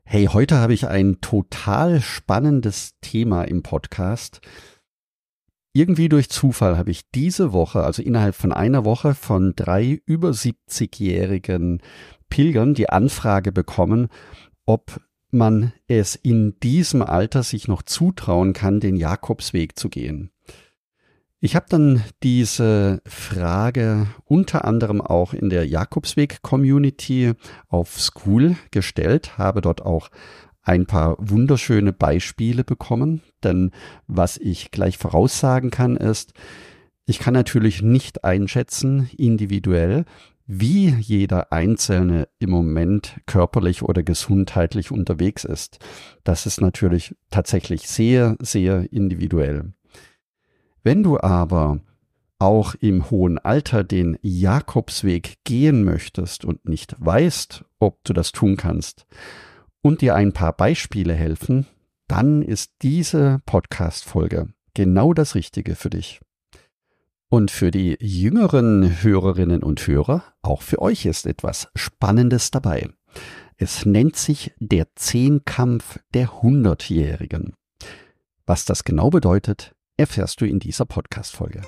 Hey, heute habe ich ein total spannendes Thema im Podcast. Irgendwie durch Zufall habe ich diese Woche, also innerhalb von einer Woche, von 3 über 70-jährigen Pilgern die Anfrage bekommen, ob man es in diesem Alter sich noch zutrauen kann, den Jakobsweg zu gehen. Ich habe dann diese Frage unter anderem auch in der Jakobsweg-Community auf School gestellt, habe dort auch ein paar wunderschöne Beispiele bekommen, denn was ich gleich voraussagen kann ist, ich kann natürlich nicht einschätzen, individuell, wie jeder Einzelne im Moment körperlich oder gesundheitlich unterwegs ist. Das ist natürlich tatsächlich sehr, sehr individuell. Wenn du aber auch im hohen Alter den Jakobsweg gehen möchtest und nicht weißt, ob du das tun kannst und dir ein paar Beispiele helfen, dann ist diese Podcast-Folge genau das Richtige für dich. Und für die jüngeren Hörerinnen und Hörer, auch für euch ist etwas Spannendes dabei. Es nennt sich der Zehnkampf der 100-Jährigen. Was das genau bedeutet, erfährst du in dieser Podcast-Folge.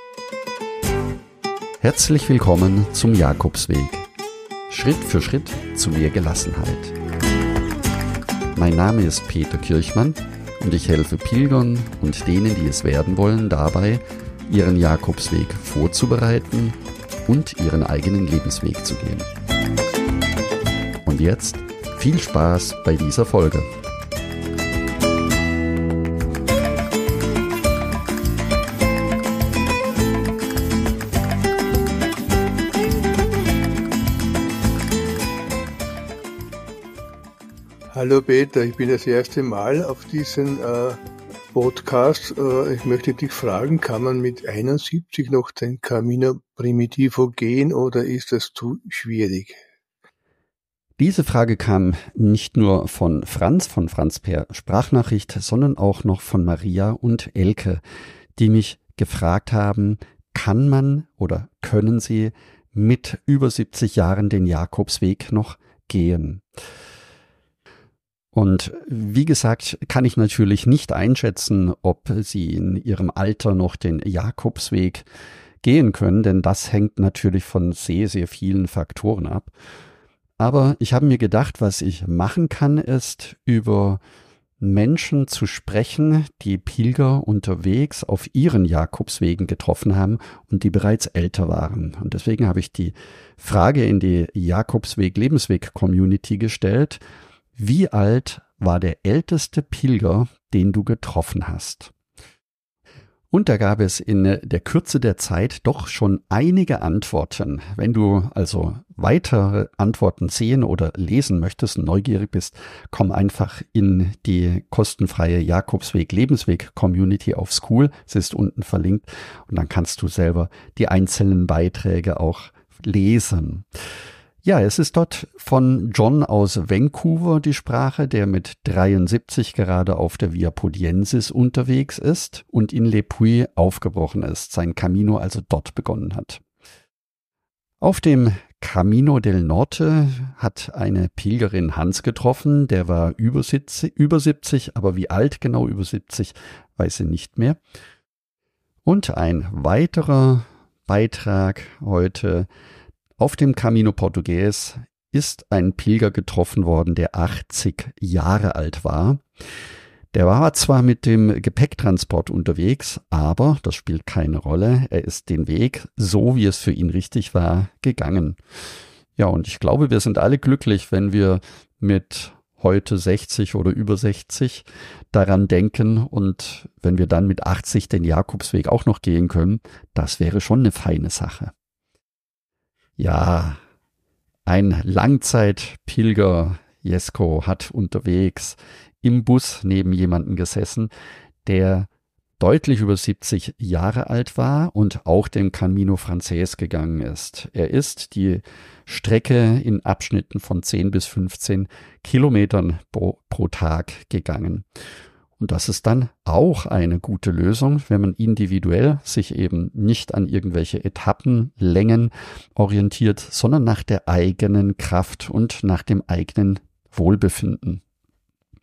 Herzlich willkommen zum Jakobsweg. Schritt für Schritt zu mehr Gelassenheit. Mein Name ist Peter Kirchmann und ich helfe Pilgern und denen, die es werden wollen, dabei, ihren Jakobsweg vorzubereiten und ihren eigenen Lebensweg zu gehen. Und jetzt viel Spaß bei dieser Folge. Hallo Peter, ich bin das erste Mal auf diesem Podcast. Ich möchte dich fragen, kann man mit 71 noch den Camino Primitivo gehen oder ist das zu schwierig? Diese Frage kam nicht nur von Franz per Sprachnachricht, sondern auch noch von Maria und Elke, die mich gefragt haben, kann man oder können sie mit über 70 Jahren den Jakobsweg noch gehen? Und wie gesagt, kann ich natürlich nicht einschätzen, ob sie in ihrem Alter noch den Jakobsweg gehen können, denn das hängt natürlich von sehr, sehr vielen Faktoren ab. Aber ich habe mir gedacht, was ich machen kann, ist über Menschen zu sprechen, die Pilger unterwegs auf ihren Jakobswegen getroffen haben und die bereits älter waren. Und deswegen habe ich die Frage in die Jakobsweg-Lebensweg-Community gestellt: Wie alt war der älteste Pilger, den du getroffen hast? Und da gab es in der Kürze der Zeit doch schon einige Antworten. Wenn du also weitere Antworten sehen oder lesen möchtest und neugierig bist, komm einfach in die kostenfreie Jakobsweg-Lebensweg-Community auf School. Es ist unten verlinkt und dann kannst du selber die einzelnen Beiträge auch lesen. Ja, es ist dort von John aus Vancouver die Sprache, der mit 73 gerade auf der Via Podiensis unterwegs ist und in Le Puy aufgebrochen ist, sein Camino also dort begonnen hat. Auf dem Camino del Norte hat eine Pilgerin Hans getroffen, der war über 70, aber wie alt genau über 70, weiß sie nicht mehr. Und ein weiterer Beitrag heute: Auf dem Camino Portugues ist ein Pilger getroffen worden, der 80 Jahre alt war. Der war zwar mit dem Gepäcktransport unterwegs, aber das spielt keine Rolle. Er ist den Weg, so wie es für ihn richtig war, gegangen. Ja, und ich glaube, wir sind alle glücklich, wenn wir mit heute 60 oder über 60 daran denken und wenn wir dann mit 80 den Jakobsweg auch noch gehen können, das wäre schon eine feine Sache. Ja, ein Langzeitpilger, Jesko, hat unterwegs im Bus neben jemanden gesessen, der deutlich über 70 Jahre alt war und auch den Camino Frances gegangen ist. Er ist die Strecke in Abschnitten von 10 bis 15 Kilometern pro Tag gegangen. Und das ist dann auch eine gute Lösung, wenn man individuell sich eben nicht an irgendwelche Etappenlängen orientiert, sondern nach der eigenen Kraft und nach dem eigenen Wohlbefinden.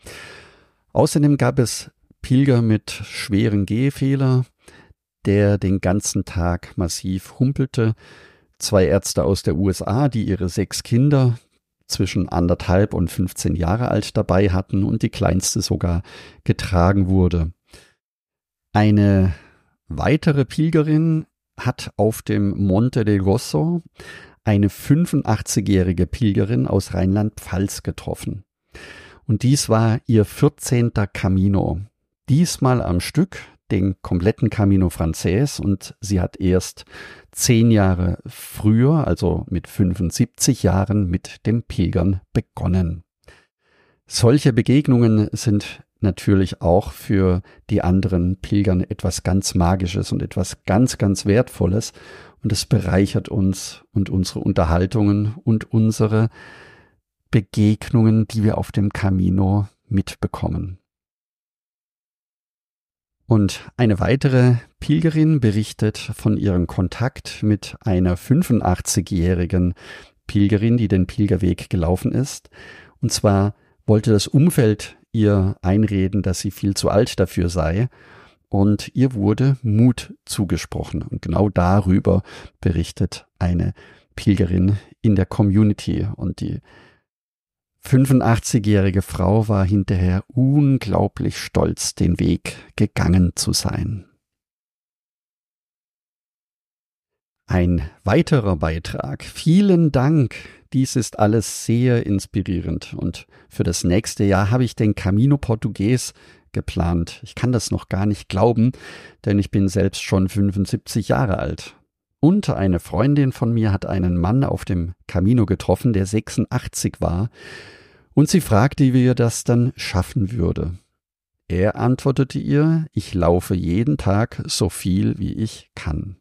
Außerdem gab es Pilger mit schweren Gehfehler, der den ganzen Tag massiv humpelte. 2 Ärzte aus der USA, die ihre 6 Kinder zwischen 1,5 und 15 Jahre alt dabei hatten und die kleinste sogar getragen wurde. Eine weitere Pilgerin hat auf dem Monte del Rosso eine 85-jährige Pilgerin aus Rheinland-Pfalz getroffen. Und dies war ihr 14. Camino. Diesmal am Stück, den kompletten Camino Frances, und sie hat erst 10 Jahre früher, also mit 75 Jahren, mit dem Pilgern begonnen. Solche Begegnungen sind natürlich auch für die anderen Pilgern etwas ganz Magisches und etwas ganz, ganz Wertvolles, und es bereichert uns und unsere Unterhaltungen und unsere Begegnungen, die wir auf dem Camino mitbekommen. Und eine weitere Pilgerin berichtet von ihrem Kontakt mit einer 85-jährigen Pilgerin, die den Pilgerweg gelaufen ist. Und zwar wollte das Umfeld ihr einreden, dass sie viel zu alt dafür sei. Und ihr wurde Mut zugesprochen. Und genau darüber berichtet eine Pilgerin in der Community. Und die 85-jährige Frau war hinterher unglaublich stolz, den Weg gegangen zu sein. Ein weiterer Beitrag. Vielen Dank. Dies ist alles sehr inspirierend. Und für das nächste Jahr habe ich den Camino Portugues geplant. Ich kann das noch gar nicht glauben, denn ich bin selbst schon 75 Jahre alt. Und eine Freundin von mir hat einen Mann auf dem Camino getroffen, der 86 war, und sie fragte, wie er das dann schaffen würde. Er antwortete ihr: Ich laufe jeden Tag so viel, wie ich kann.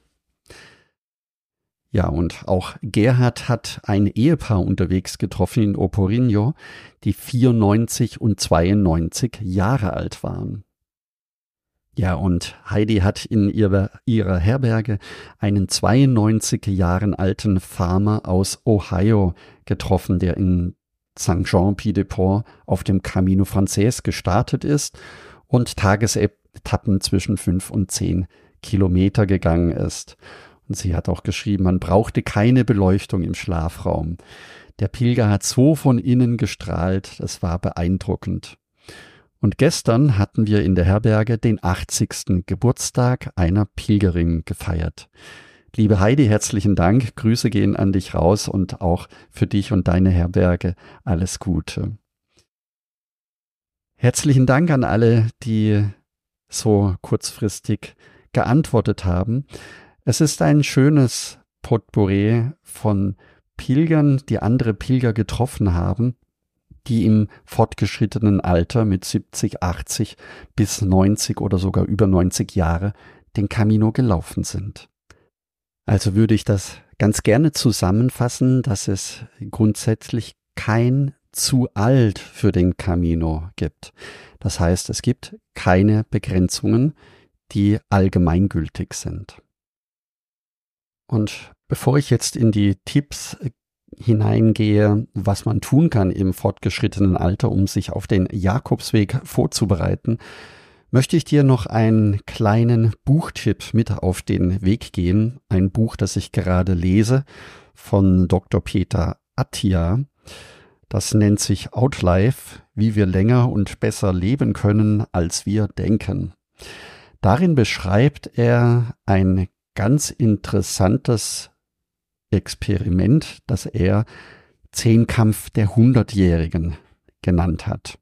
Ja, und auch Gerhard hat ein Ehepaar unterwegs getroffen in Oporino, die 94 und 92 Jahre alt waren. Ja, und Heidi hat in ihrer Herberge einen 92 Jahren alten Farmer aus Ohio getroffen, der in St. Jean-Pied-de-Port auf dem Camino Frances gestartet ist und Tagesetappen zwischen 5 und 10 Kilometer gegangen ist. Und sie hat auch geschrieben, man brauchte keine Beleuchtung im Schlafraum. Der Pilger hat so von innen gestrahlt, das war beeindruckend. Und gestern hatten wir in der Herberge den 80. Geburtstag einer Pilgerin gefeiert. Liebe Heidi, herzlichen Dank, Grüße gehen an dich raus und auch für dich und deine Herberge alles Gute. Herzlichen Dank an alle, die so kurzfristig geantwortet haben. Es ist ein schönes Potpourri von Pilgern, die andere Pilger getroffen haben, die im fortgeschrittenen Alter mit 70, 80 bis 90 oder sogar über 90 Jahre den Camino gelaufen sind. Also würde ich das ganz gerne zusammenfassen, dass es grundsätzlich kein zu alt für den Camino gibt. Das heißt, es gibt keine Begrenzungen, die allgemeingültig sind. Und bevor ich jetzt in die Tipps hineingehe, was man tun kann im fortgeschrittenen Alter, um sich auf den Jakobsweg vorzubereiten, möchte ich dir noch einen kleinen Buchtipp mit auf den Weg geben. Ein Buch, das ich gerade lese, von Dr. Peter Attia. Das nennt sich Outlife, wie wir länger und besser leben können, als wir denken. Darin beschreibt er ein ganz interessantes Experiment, das er Zehnkampf der 100-Jährigen genannt hat.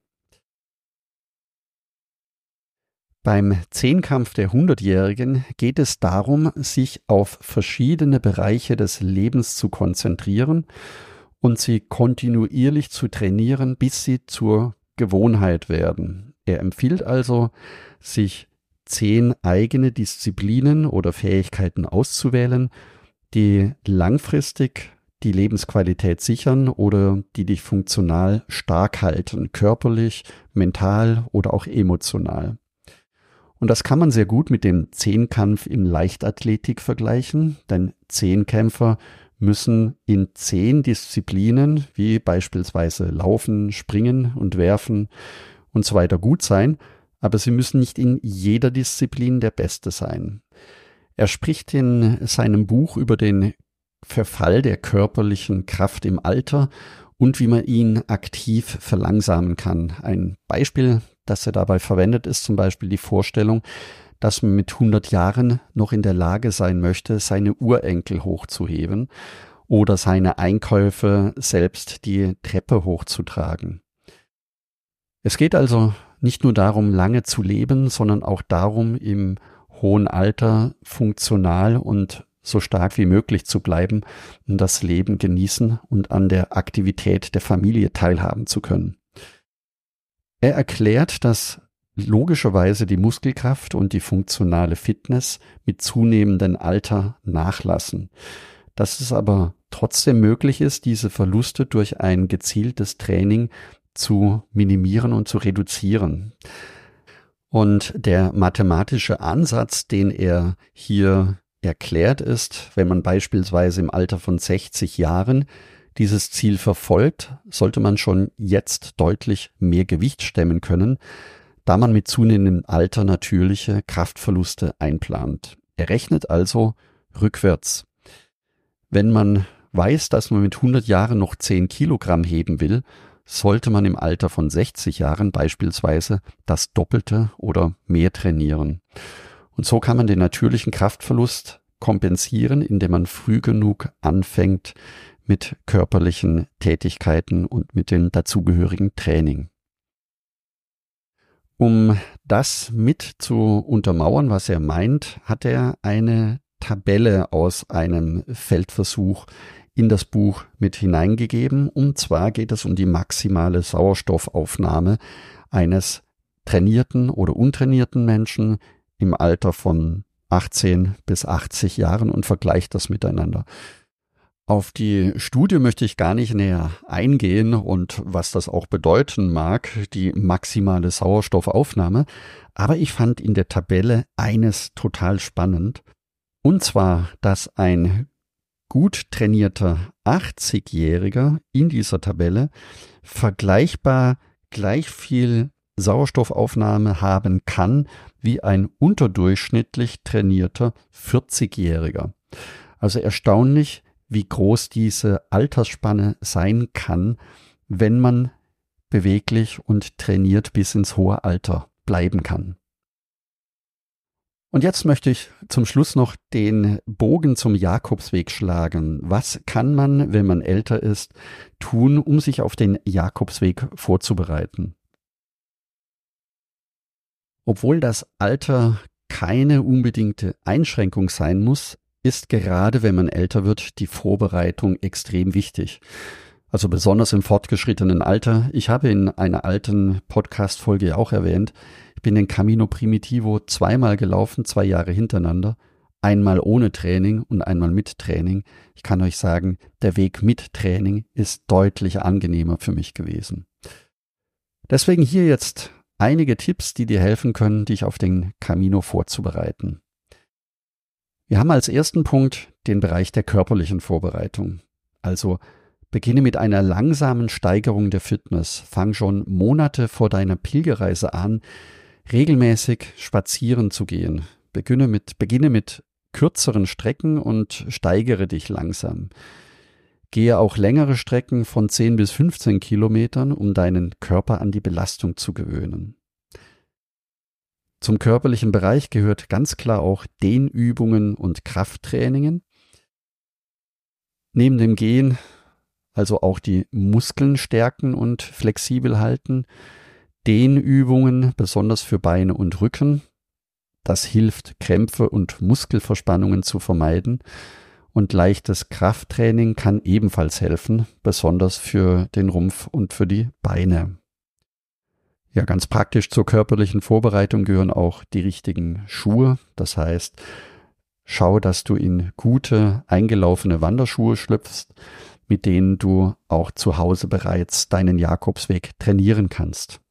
Beim Zehnkampf der 100-Jährigen geht es darum, sich auf verschiedene Bereiche des Lebens zu konzentrieren und sie kontinuierlich zu trainieren, bis sie zur Gewohnheit werden. Er empfiehlt also, sich 10 eigene Disziplinen oder Fähigkeiten auszuwählen, die langfristig die Lebensqualität sichern oder die dich funktional stark halten, körperlich, mental oder auch emotional. Und das kann man sehr gut mit dem Zehnkampf im Leichtathletik vergleichen, denn Zehnkämpfer müssen in 10 Disziplinen, wie beispielsweise Laufen, Springen und Werfen und so weiter, gut sein, aber sie müssen nicht in jeder Disziplin der Beste sein. Er spricht in seinem Buch über den Verfall der körperlichen Kraft im Alter und wie man ihn aktiv verlangsamen kann. Ein Beispiel, das er dabei verwendet, ist zum Beispiel die Vorstellung, dass man mit 100 Jahren noch in der Lage sein möchte, seine Urenkel hochzuheben oder seine Einkäufe selbst die Treppe hochzutragen. Es geht also nicht nur darum, lange zu leben, sondern auch darum, im hohen Alter funktional und so stark wie möglich zu bleiben und das Leben genießen und an der Aktivität der Familie teilhaben zu können. Er erklärt, dass logischerweise die Muskelkraft und die funktionale Fitness mit zunehmendem Alter nachlassen. Dass es aber trotzdem möglich ist, diese Verluste durch ein gezieltes Training zu minimieren und zu reduzieren. Und der mathematische Ansatz, den er hier erklärt, ist, wenn man beispielsweise im Alter von 60 Jahren dieses Ziel verfolgt, sollte man schon jetzt deutlich mehr Gewicht stemmen können, da man mit zunehmendem Alter natürliche Kraftverluste einplant. Er rechnet also rückwärts. Wenn man weiß, dass man mit 100 Jahren noch 10 Kilogramm heben will, sollte man im Alter von 60 Jahren beispielsweise das Doppelte oder mehr trainieren. Und so kann man den natürlichen Kraftverlust kompensieren, indem man früh genug anfängt mit körperlichen Tätigkeiten und mit dem dazugehörigen Training. Um das mit zu untermauern, was er meint, hat er eine Tabelle aus einem Feldversuch in das Buch mit hineingegeben. Und zwar geht es um die maximale Sauerstoffaufnahme eines trainierten oder untrainierten Menschen im Alter von 18 bis 80 Jahren und vergleicht das miteinander. Auf die Studie möchte ich gar nicht näher eingehen und was das auch bedeuten mag, die maximale Sauerstoffaufnahme. Aber ich fand in der Tabelle eines total spannend. Und zwar, dass ein gut trainierter 80-Jähriger in dieser Tabelle vergleichbar gleich viel Sauerstoffaufnahme haben kann wie ein unterdurchschnittlich trainierter 40-Jähriger. Also erstaunlich, wie groß diese Altersspanne sein kann, wenn man beweglich und trainiert bis ins hohe Alter bleiben kann. Und jetzt möchte ich zum Schluss noch den Bogen zum Jakobsweg schlagen. Was kann man, wenn man älter ist, tun, um sich auf den Jakobsweg vorzubereiten? Obwohl das Alter keine unbedingte Einschränkung sein muss, ist gerade, wenn man älter wird, die Vorbereitung extrem wichtig. Also besonders im fortgeschrittenen Alter. Ich habe in einer alten Podcast-Folge auch erwähnt, ich bin den Camino Primitivo 2-mal gelaufen, 2 Jahre hintereinander. Einmal ohne Training und einmal mit Training. Ich kann euch sagen, der Weg mit Training ist deutlich angenehmer für mich gewesen. Deswegen hier jetzt einige Tipps, die dir helfen können, dich auf den Camino vorzubereiten. Wir haben als ersten Punkt den Bereich der körperlichen Vorbereitung. Also beginne mit einer langsamen Steigerung der Fitness. Fang schon Monate vor deiner Pilgerreise an, regelmäßig spazieren zu gehen. Beginne mit kürzeren Strecken und steigere dich langsam. Gehe auch längere Strecken von 10 bis 15 Kilometern, um deinen Körper an die Belastung zu gewöhnen. Zum körperlichen Bereich gehört ganz klar auch Dehnübungen und Krafttrainingen. Neben dem Gehen also auch die Muskeln stärken und flexibel halten. Dehnübungen, besonders für Beine und Rücken. Das hilft, Krämpfe und Muskelverspannungen zu vermeiden. Und leichtes Krafttraining kann ebenfalls helfen, besonders für den Rumpf und für die Beine. Ja, ganz praktisch zur körperlichen Vorbereitung gehören auch die richtigen Schuhe. Das heißt, schau, dass du in gute, eingelaufene Wanderschuhe schlüpfst, mit denen du auch zu Hause bereits deinen Jakobsweg trainieren kannst.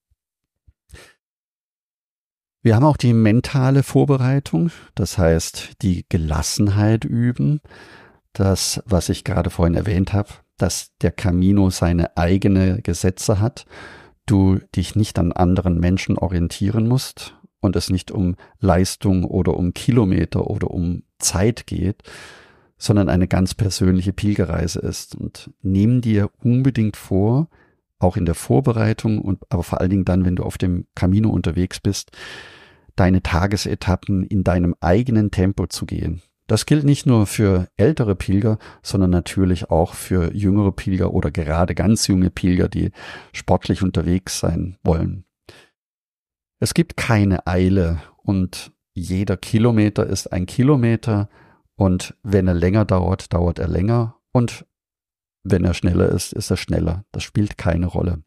Wir haben auch die mentale Vorbereitung, das heißt die Gelassenheit üben. das, was ich gerade vorhin erwähnt habe, dass der Camino seine eigenen Gesetze hat, du dich nicht an anderen Menschen orientieren musst und es nicht um Leistung oder um Kilometer oder um Zeit geht, sondern eine ganz persönliche Pilgerreise ist. Und nimm dir unbedingt vor, auch in der Vorbereitung aber vor allen Dingen dann, wenn du auf dem Camino unterwegs bist, deine Tagesetappen in deinem eigenen Tempo zu gehen. Das gilt nicht nur für ältere Pilger, sondern natürlich auch für jüngere Pilger oder gerade ganz junge Pilger, die sportlich unterwegs sein wollen. Es gibt keine Eile und jeder Kilometer ist ein Kilometer und wenn er länger dauert, dauert er länger und wenn er schneller ist, ist er schneller. Das spielt keine Rolle.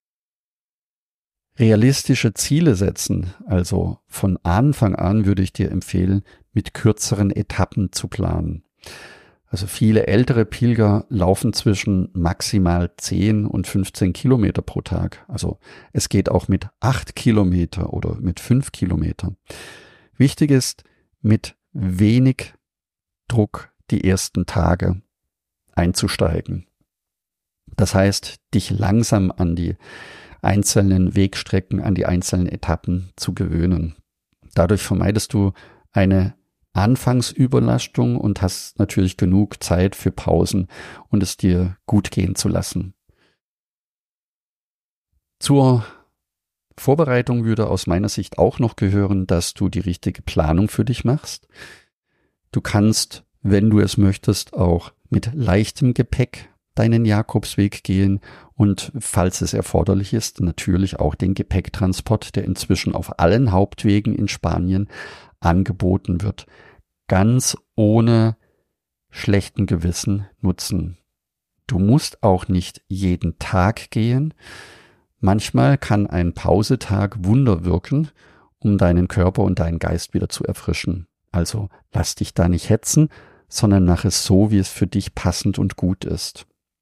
Realistische Ziele setzen, also von Anfang an würde ich dir empfehlen, mit kürzeren Etappen zu planen. Also viele ältere Pilger laufen zwischen maximal 10 und 15 Kilometer pro Tag. Also es geht auch mit 8 Kilometer oder mit 5 Kilometer. Wichtig ist, mit wenig Druck die ersten Tage einzusteigen. Das heißt, dich langsam an die einzelnen Wegstrecken, an die einzelnen Etappen zu gewöhnen. Dadurch vermeidest du eine Anfangsüberlastung und hast natürlich genug Zeit für Pausen und es dir gut gehen zu lassen. Zur Vorbereitung würde aus meiner Sicht auch noch gehören, dass du die richtige Planung für dich machst. Du kannst, wenn du es möchtest, auch mit leichtem Gepäck deinen Jakobsweg gehen und, falls es erforderlich ist, natürlich auch den Gepäcktransport, der inzwischen auf allen Hauptwegen in Spanien angeboten wird, ganz ohne schlechten Gewissen nutzen. Du musst auch nicht jeden Tag gehen. Manchmal kann ein Pausetag Wunder wirken, um deinen Körper und deinen Geist wieder zu erfrischen. Also lass dich da nicht hetzen, sondern mach es so, wie es für dich passend und gut ist.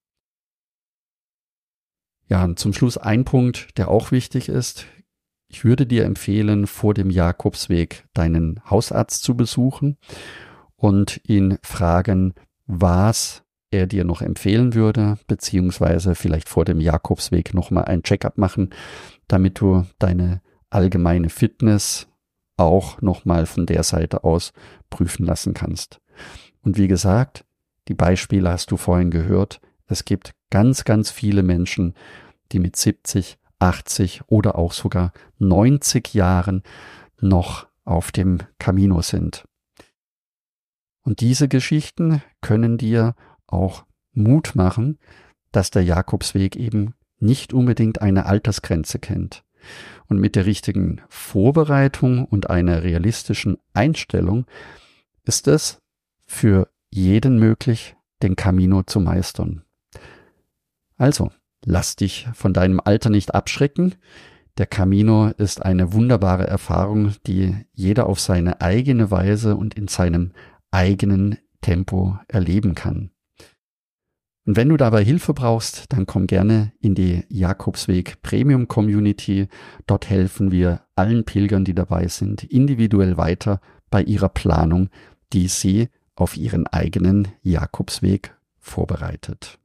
Ja, und zum Schluss ein Punkt, der auch wichtig ist. Ich würde dir empfehlen, vor dem Jakobsweg deinen Hausarzt zu besuchen und ihn fragen, was er dir noch empfehlen würde, beziehungsweise vielleicht vor dem Jakobsweg nochmal ein Check-up machen, damit du deine allgemeine Fitness auch nochmal von der Seite aus prüfen lassen kannst. Und wie gesagt, die Beispiele hast du vorhin gehört. Es gibt ganz, ganz viele Menschen, die mit 70, 80 oder auch sogar 90 Jahren noch auf dem Camino sind. Und diese Geschichten können dir auch Mut machen, dass der Jakobsweg eben nicht unbedingt eine Altersgrenze kennt. Und mit der richtigen Vorbereitung und einer realistischen Einstellung ist es für jeden möglich, den Camino zu meistern. Also, lass dich von deinem Alter nicht abschrecken. Der Camino ist eine wunderbare Erfahrung, die jeder auf seine eigene Weise und in seinem eigenen Tempo erleben kann. Und wenn du dabei Hilfe brauchst, dann komm gerne in die Jakobsweg Premium Community. Dort helfen wir allen Pilgern, die dabei sind, individuell weiter bei ihrer Planung, die sie auf ihren eigenen Jakobsweg vorbereitet.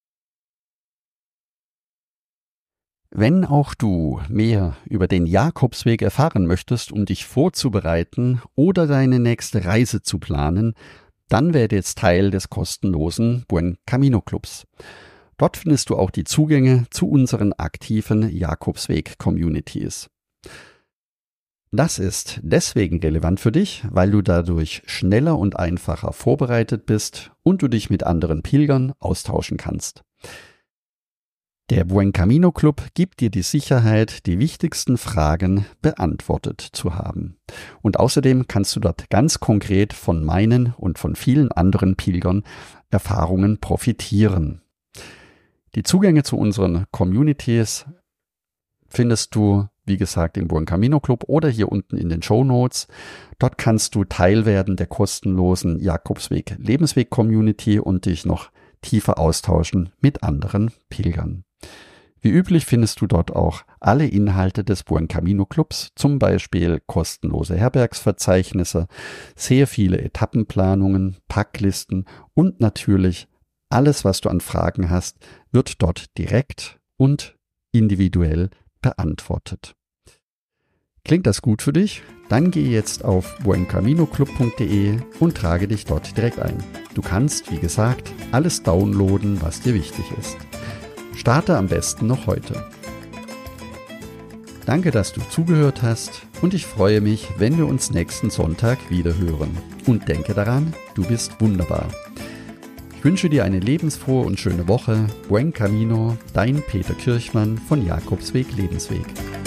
Wenn auch du mehr über den Jakobsweg erfahren möchtest, um dich vorzubereiten oder deine nächste Reise zu planen, dann werde jetzt Teil des kostenlosen Buen Camino Clubs. Dort findest du auch die Zugänge zu unseren aktiven Jakobsweg-Communities. Das ist deswegen relevant für dich, weil du dadurch schneller und einfacher vorbereitet bist und du dich mit anderen Pilgern austauschen kannst. Der Buen Camino Club gibt dir die Sicherheit, die wichtigsten Fragen beantwortet zu haben. Und außerdem kannst du dort ganz konkret von meinen und von vielen anderen Pilgern Erfahrungen profitieren. Die Zugänge zu unseren Communities findest du, wie gesagt, im Buen Camino Club oder hier unten in den Shownotes. Dort kannst du Teil werden der kostenlosen Jakobsweg Lebensweg Community und dich noch tiefer austauschen mit anderen Pilgern. Wie üblich findest du dort auch alle Inhalte des Buen Camino Clubs, zum Beispiel kostenlose Herbergsverzeichnisse, sehr viele Etappenplanungen, Packlisten und natürlich alles, was du an Fragen hast, wird dort direkt und individuell beantwortet. Klingt das gut für dich? Dann geh jetzt auf buencaminoclub.de und trage dich dort direkt ein. Du kannst, wie gesagt, alles downloaden, was dir wichtig ist. Starte am besten noch heute. Danke, dass du zugehört hast und ich freue mich, wenn wir uns nächsten Sonntag wieder hören. Und denke daran, du bist wunderbar. Ich wünsche dir eine lebensfrohe und schöne Woche. Buen Camino, dein Peter Kirchmann von Jakobsweg Lebensweg.